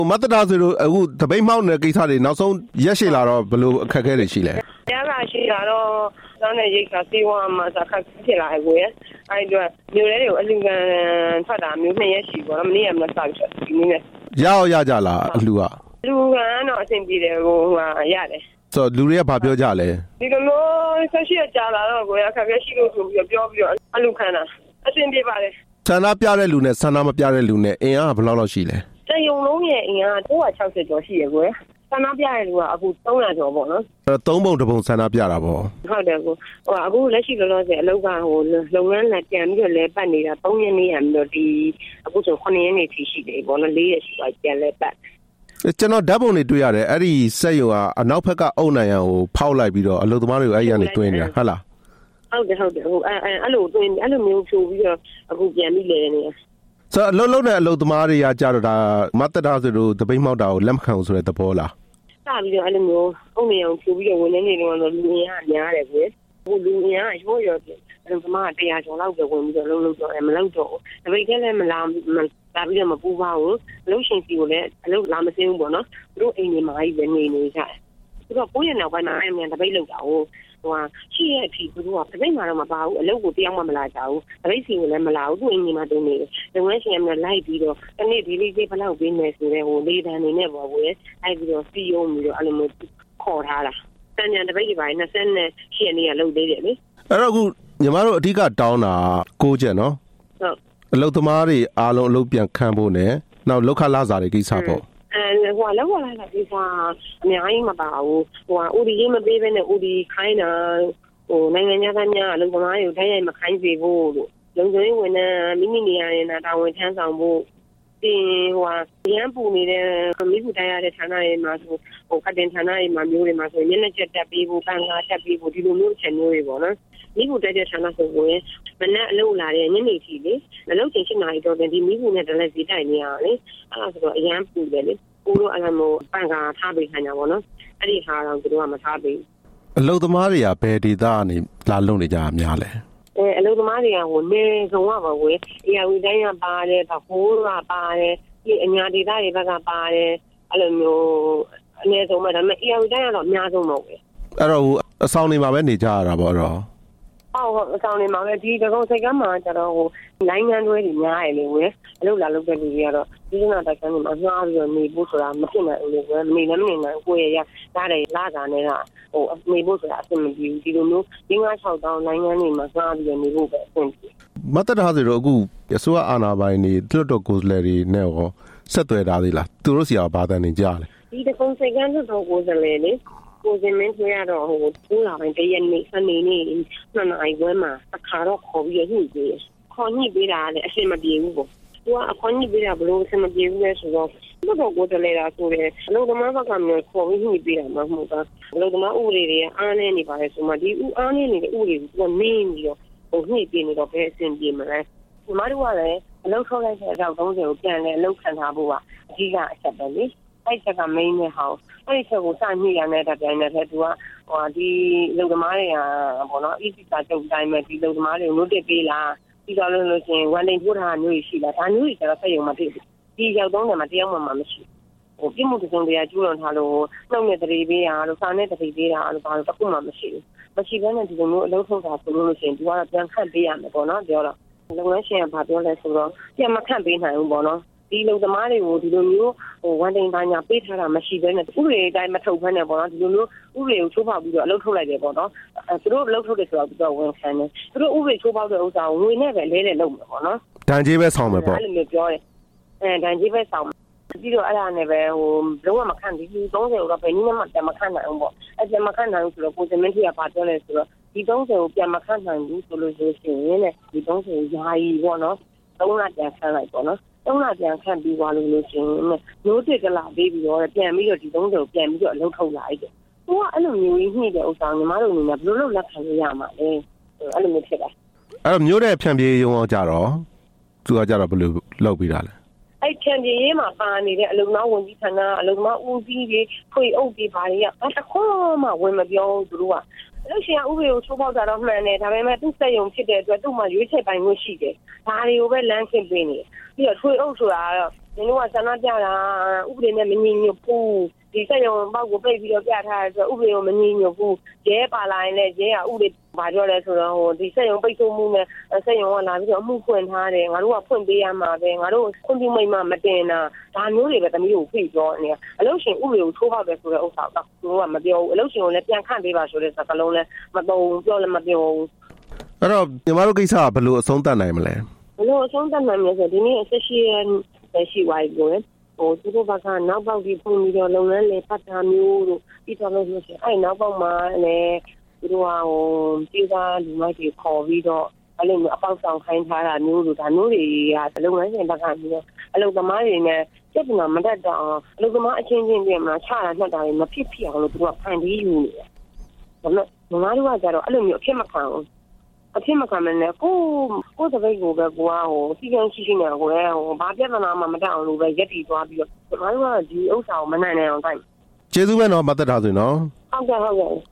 မတ်တတာဆိုလို့အခုတပိတ်မှောက်နေတဲ့ကိစ္စတွေနောက်ဆုံးရက်ရှည်လာတော့ဘယ်လိုအခက်အခဲတွေရှိလဲရပါရှိလာတော့တောင်းတဲ့ရိတ်ခါစီးဝါမှာစခက်ဖြစ်လာကိုရအဲ့တော့မျိုးတွေကိုအလူခံထွက်တာမျိုး2ရက်ရှိပေါ့နော်မနေ့ကမှစပြီးဒီနေ့နဲ့ရကြလားအလူကတော့အဆင်ပြေတယ်ဟိုရတယ်ဆိုလူတွေကဘာပြောကြလဲဒီလိုမျိုးဆက်ရှိကြလာတော့ကိုရအခက်အခဲရှိလို့ဆိုပြီးပြောပြီးတော့အလူခံတာအဆင်ပြေပါတယ်ဆန္ဒပြတဲ့လူနဲ့ဆန္ဒမပြတဲ့လူနဲ့အင်အားဘယ်လောက်ရှိလဲတရုံလုံးရဲ့အင်အား960ကျော်ရှိရကိုဆန္ဒပြတဲ့လူကအခု300ကျော်ပေါ့နော် 3ပုံ1ပုံဆန္ဒပြတာပေါ့ဟုတ်တယ်ကိုအခုလက်ရှိလောလောဆယ်အလုပ်ကလုပ်ငန်းလက်ပြန်ပြီးတော့လဲပတ်နေတာ3ရက်နေရပြီးတော့ဒီအခုဆို9ရက်နေထိရှိတယ်ပေါ့နော်4ရက်ရှိပါပြန်လဲပတ်ကျွန်တော်ဓာတ်ပုံတွေတွေ့ရတယ်အဲ့ဒီစက်ရုံကအနောက်ဘက်ကအုံနိုင်ရန်ကိုဖောက်လိုက်ပြီးတော့အလုပ်သမားတွေကိုအဲ့ရန်နေတွင်းနေတာဟုတ်လားဟုတ်တယ်ဟိုအဲ့လိုတွင်းအဲ့လိုမျိုးဖြိုးပြီးတော့အခုပြန်ပြီးလဲနေဆိုအလုံးနဲ့အလုပ်သမားတွေကကြတော့ဒါမတ်တတာဆိုလို့တပိတ်မှောက်တာကိုလက်မခံဘူးဆိုတဲ့သဘောလားစပြီးတော့အဲ့လိုမျိုးအုံနေအောင်ဖြိုးပြီးတော့ဝင်နေတော့လူငင်ကများတယ်ကွယ်ဟိုလူငင်ကရောအလုပ်သမား100ကျော်လောက်ပဲဝင်ပြီးတော့လုံးတော့မလောက်တော့တပိတ်ကလည်းမလာပြီးတော့မပူပါဘူးအလုပ်ရှင်စီကိုလည်းအလုပ်လာမစင်းဘူးပေါ့နော်သူတို့အိမ်တွေမှာကြီးပဲနေကြတယ်သူတို့9ရက်နောက်ပိုင်းမှာအဲ့မြန်တပိတ်လောက်တာဟိုရှိရဲ့အဖြစ်သူတို့ကတပိတ်မှတော့မပါဘူးအလုပ်ကိုတရားမှမလာကြဘူးတပိတ်စီကိုလည်းမလာဘူးသူ့အိမ်ကြီးမှာတုံးနေတယ်လုပ်ငန်းရှင်ကလည်းလိုက်ပြီးတော့တနေ့ဒီလေးလေးဘယ်လောက်ပေးမယ်ဆိုတဲ့ဟိုလေးတန်းနေနဲ့ပေါ့ကွယ်အဲ့ပြီးတော့စီယုံပြီးတော့အဲ့လိုမျိုးခေါ်ထားတာတန်ကြံတပိတ်ကြီးပိုင်း28ရက်နေ့ကလုပ်သေးတယ်လေအဲ့တော့အခုညီမတို့အဓိကတောင်းတာ6ချက်နော်ဟုတ်အလုပ်သမားတွေအားလုံးအလုပ်ပြန်ခံဖို့နဲ့နောက်လောက်ခလာစာတွေကိစ္စပေါ့ဟိုလောက်လာတာဒီကအများကြီးမပါဘူးဟိုဦးဒီမပေးဘဲနဲ့ဦးဒီခိုင်းတာဟိုနိုင်ငံသားများအလုပ်သမားတွေကိုတိုင်းရိုက်မခိုင်းစေဖို့လို့လုံခြုံရေးဝန်ထမ်းမိမိနေရာနဲ့တာဝန်ထမ်းဆောင်ဖို့တင်ဟိုရန်ပူနေတဲ့မိဘူးတိုင်းရတဲ့ဌာနတွေမှာဆိုဟိုကတင်ဌာနတွေမှာမျိုးတွေမှာဆိုညနေချက်တက်ပြီးဖို့ပန်ကားတက်ပြီးဖို့ဒီလိုမျိုးချက်မျိုးတွေပေါ့နော်မိဘူးတက်တဲ့ဌာနဆိုရင်မနက်အလုပ်လာတဲ့ညနေထိလေအလုပ်ချိန်7နာရီတော့ဒီမိဘူးနဲ့တလက်စီတိုက်နေရတာလေအဲ့ဒါဆိုတော့အရန်ပူတယ်လေကိုတို့အဲ့လိုမျိုးပန်ကားထားပေးခိုင်းတာပေါ့နော်အဲ့ဒီဟာတော့သူတို့ကမထားပေးအလုပ်သမားတွေကဘယ်ဒေသကနေလာလုံနေကြတာများလဲအလုပ်သမားတွေကဟိုနေဆုံးကပါဝယ်အေယာဝီတိုင်းကပါတယ်ဗဟိုးကပါတယ်ဒီအညာဒေသတွေဘက်ကပါတယ်အဲ့လိုမျိုးအနည်းဆုံးပဲဒါပေမဲ့အေယာဝီတိုင်းကတော့အများဆုံးမဟုတ်ဘူးအဲ့တော့အဆောင်နေမှာပဲနေကြရတာပေါ့တော့ဟုတ်အဆောင်နေမှာပဲဒီတကုံစိတ်ကမ်းမှာကျတော့ဟိုနိုင်ငံတွဲတွေများတယ်လေဝယ်အလုပ်လာလုပ်တဲ့လူတွေကတော့ဒီကနေ့တိုက်ကမ်းမှာငှားပြီးတော့နေဖို့ဆိုတာမဖြစ်နိုင်ဘူးလေဝယ်မနေနိုင်ကိုယ့်ရဲ့ရားတယ်လာတာနဲ့ကဟိုနေဖို့ဆိုတာအဆင်မပြေဘူးဒီလိုမျိုး5-6တောင်းနိုင်ငံတွေမှာငှားပြီးတော့နေဖို့ပဲအဆင်ပြေမတ်တတာဆိုတော့အခုအစိုးရအာဏာပိုင်တွေတွတ်တော်ကိုယ်စားလှယ်တွေနဲ့ရောဆက်သွယ်ထားသေးလားသူတို့စီကဘာတန်နေကြလဲဒီတကုံစိတ်ကမ်းတွတ်တော်ကိုယ်စားလှယ်လေကိုစင်မင်းဆိုရတော့ဟို2လပိုင်းတရက်နေ့စနေနေ့2နာရီခွဲမှာအခါတော့ခေါ်ပြီးညှိပေးတယ်ခေါ်ညှိပေးတာလည်းအဆင်မပြေဘူးပေါ့သူကအခေါ်ညှိပေးတာဘလို့အဆင်မပြေဘူးလဲဆိုတော့ဘုတော့ကိုတလဲတာဆိုတယ်အလုပ်သမားဘက်ကမျိုးခေါ်ပြီးညှိပေးတာမှမဟုတ်တာအလုပ်သမားဥပဒေတွေအားနည်းနေပါလေဆိုမှဒီအားနည်းနေတဲ့ဥပဒေကိုသူကနေပြီးတော့ဟိုညှိပေးနေတော့ဘယ်အဆင်ပြေမလဲဒီမှာတို့ကလည်းအလုပ်ထုတ်လိုက်တဲ့အကြောင်း30ကိုပြန်လဲအလုပ်ခံထားဖို့ကအကြီးကအချက်ပဲလေအဲ့ချက်က main နဲ့ဟောအဲ့ဒီချက်ကိုစညှိရတဲ့တိုင်နဲ့သူကဟိုဒီလုံသမားတွေကပေါ့နော် EC စာချုပ်တိုင်းမဲ့ဒီလုံသမားတွေကို notice ပေးလားပြီးတော့လို့ရှိရင် warning ထိုးထားတာမျိုးရှိလားဒါမျိုးတွေကျတော့ဆက်ရုံမှာဖြစ်ဒီရောက်တော့တယ်မှာတရားမှမှမရှိဟိုပြမှုတစုံတရာကျူးလွန်ထားလို့နှုတ်နဲ့တရေပေးတာလို့စာနဲ့တရေပေးတာလို့ဘာလို့တစ်ခုမှမရှိဘူးမရှိဘဲနဲ့ဒီလိုမျိုးအလုပ်ထုတ်တာဆိုလို့ရှိရင်သူကတော့ပြန်ခန့်ပေးရမယ်ပေါ့နော်ပြောတော့လုပ်ငန်းရှင်ကဘာပြောလဲဆိုတော့ပြန်မခန့်ပေးနိုင်ဘူးပေါ့နော်ဒီလုံသမားတွေကိုဒီလိုမျိုးဟိုဝန်တင်ပညာပေးထားတာမရှိဘဲနဲ့ဥပဒေအတိုင်းမထုတ်ဘဲနဲ့ပေါ့နော်ဒီလိုမျိုးဥပဒေကိုချိုးဖောက်ပြီးတော့အလုပ်ထုတ်လိုက်တယ်ပေါ့နော်သူတို့အလုပ်ထုတ်တယ်ဆိုတော့သူတို့ဝန်ခံတယ်သူတို့ဥပဒေချိုးဖောက်တဲ့ဥစ္စာကိုငွေနဲ့ပဲလဲလဲလုပ်မှာပေါ့နော်ဒဏ်ကြေးပဲဆောင်မယ်ပေါ့အဲ့လိုမျိုးပြောတယ်ဒဏ်ကြေးပဲဆောင်ပြီးတော့အဲ့ဒါနဲ့ပဲဟိုလုံးဝမခံဒီ30ကိုတော့ဘယ်နည်းမှပြန်မခံနိုင်ဘူးပေါ့အဲ့ပြန်မခံနိုင်ဘူးဆိုတော့ကိုစမင်းကြီးကပါပြောလဲဆိုတော့ဒီ30ကိုပြန်မခံနိုင်ဘူးဆိုလို့ရှိရင်လည်းဒီ30ကိုယာယီပေါ့နော်3လပြန်ခံလိုက်ပေါ့နော်3လပြန်ခန့်ပြီးသွားလို့ရှိရင်မျိုးတစ်ကလာပေးပြီးတော့ပြန်ပြီးတော့ဒီ30ကိုပြန်ပြီးတော့အလုပ်ထုတ်လာလိုက်တယ်။သူကအဲ့လိုမျိုးကြီးညှိတဲ့ဥစ္စာညီမတို့အနေနဲ့ဘယ်လိုလုပ်လက်ခံလို့ရမှာလဲ။အဲ့လိုမျိုးဖြစ်တာ။အဲ့တော့မျိုးတဲ့ဖြန့်ပြေးရုံကြတော့သူကကြတော့ဘယ်လိုလုပ်ပြီးတာလဲ။အဲ့ဖြန့်ပြေးရေးမှာပါနေတဲ့အလုပ်သမားဝန်ကြီးဌာနအလုပ်သမားဦးစီးတွေခွေအုပ်တွေဘာတွေကတခွန်းမှဝင်မပြောဘူးသူတို့ကလို့ရှိရင်ဥပဒေကိုချိုးဖောက်တာတော့မှန်တယ်ဒါပေမဲ့သူ့စက်ရုံဖြစ်တဲ့အတွက်သူ့မှာရွေးချယ်ပိုင်ခွင့်ရှိတယ်ဒါတွေကိုပဲလမ်းခင်းပေးနေပြီးတော့ထွေအုပ်ဆိုတာကတော့你တို့ကဆန္ဒပြတာဥပဒေနဲ့မညီညွတ်ဘူးဒီစက်ရုံပေါက်ကိုပိတ်ပြီးတော့ပြထားတယ်ဆိုဥပဒေကိုမညီညွတ်ဘူးရဲပါလာရင်လည်းရဲကဥပဒေဘာပြောလဲဆိုတော့ဒီစက်ရုံပိတ်ဆို့မှုနဲ့စက်ရုံကလာပြီးတော့အမှုဖွင့်ထားတယ်ငါတို့ကဖွင့်ပေးရမှာပဲငါတို့ခွင့်ပြုမိတ်မှမတင်တာဒါမျိုးတွေပဲတမီးကိုဖိပြောနေအလုပ်ရှင်ဥပဒေကိုထိုးဖောက်တယ်ဆိုတဲ့ဥစ္စာတော့သူတို့ကမပြောဘူးအလုပ်ရှင်ကိုလည်းပြန်ခန့်ပေးပါဆိုတဲ့စကားလုံးလည်းမသုံးပြောလည်းမပြောဘူးအဲ့တော့ညီမတို့ကိစ္စကဘယ်လိုအဆုံးသတ်နိုင်မလဲဘယ်လိုအဆုံးသတ်နိုင်မလဲဆိုဒီနေ့18ရက်ရှိသွားပြီလို့သူတို့ဘက်ကနောက်ပေါက်ပြီးဖွင့်ပြီးတော့လုပ်ငန်းလေပတ်တာမျိုးတို့ပြီးတော့လို့ရှိရင်အဲ့နောက်ပေါက်မှာလည်းသူတို့ကပြေးသားလူမိုက်တွေခေါ်ပြီးတော့အဲ့လိုမျိုးအပေါက်ဆောင်ခိုင်းထားတာမျိုးတို့ဒါမျိုးတွေကလုပ်ငန်းရှင်ဘက်ကပြီးတော့အလုပ်သမားတွေနဲ့ပြဿနာမတတ်တော့အလုပ်သမားအချင်းချင်းပြင်မှာချတာနှက်တာတွေမဖြစ်ဖြစ်အောင်လို့သူတို့ကဖန်တီးယူနေတယ်ဒါပေမဲ့ငါတို့ကကြတော့အဲ့လိုမျိုးအဖြစ်မခံဘူးအဖြစ်မခံမနဲ့ကိုတပိတ်ကိုပဲကိုကစီကံရှိနေကိုလည်းဘာပြဿနာမှမတတ်အောင်လို့ပဲရက်တီသွားပြီးတော့ငါတို့ကဒီဥစ္စာကိုမနိုင်နိုင်အောင်တိုက်ကျေးဇူးပဲနော်မသက်ထားဆိုနော်ဟုတ်ကဲ့